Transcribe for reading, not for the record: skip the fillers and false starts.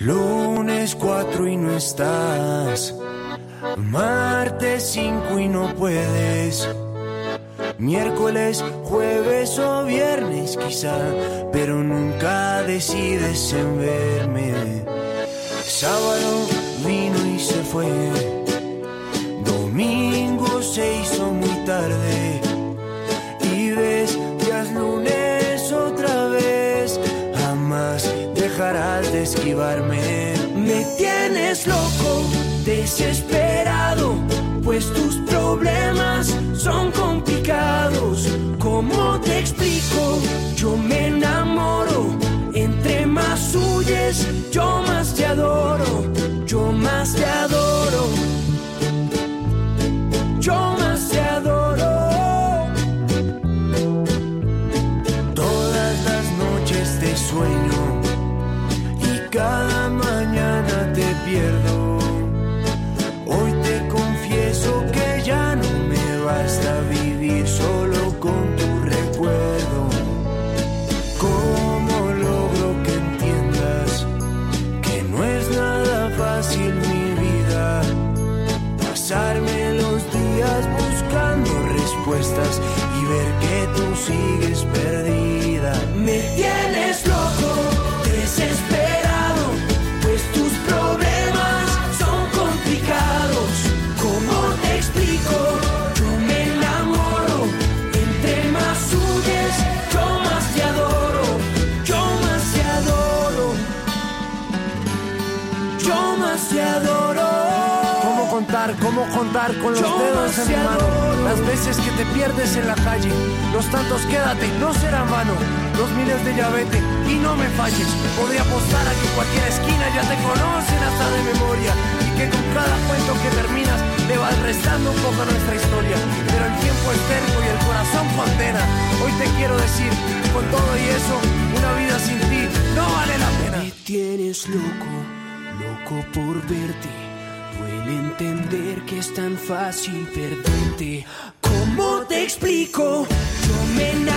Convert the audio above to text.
Lunes 4 y no estás. Martes 5 y no puedes. Miércoles, jueves o viernes quizá, pero nunca decides en verme. Sábado vino y se fue. Domingo se hizo muy tarde. Y ves, ya es lunes otra vez. Jamás dejarás de esquivarme. Me tienes loco, desesperado, pues tus problemas son complicados. ¿Cómo te explico? Yo me enamoro. Entre más huyes, yo más te adoro. Yo más te adoro. Yo más te adoro. Todas las noches te sueño y cada mañana te pierdo. Hoy te confieso que ya no me basta vivir solo con tu recuerdo. ¿Cómo logro que entiendas que no es nada fácil mi vida? Pasarme los días buscando respuestas y ver que tú sigues perdida. Me tienes loco, desesperado, pues tus problemas son complicados. ¿Cómo te explico? Yo me enamoro. Entre más huyes, yo más te adoro. Yo más te adoro. Yo más te adoro. ¿Cómo contar con los dedos en mi mano? Las veces que te pierdes en la calle, los tantos quédate, no serán vano. Los miles de ya vete y no me falles. Podría apostar a que cualquier esquina ya te conocen hasta de memoria, y que con cada cuento que terminas le vas restando un poco a nuestra historia. Pero el tiempo es terco y el corazón condena. Hoy te quiero decir, con todo y eso, una vida sin ti no vale la pena. Me tienes loco, loco por verte. Duele entender que es tan fácil perderte. ¿Cómo te explico? Yo me enamoré.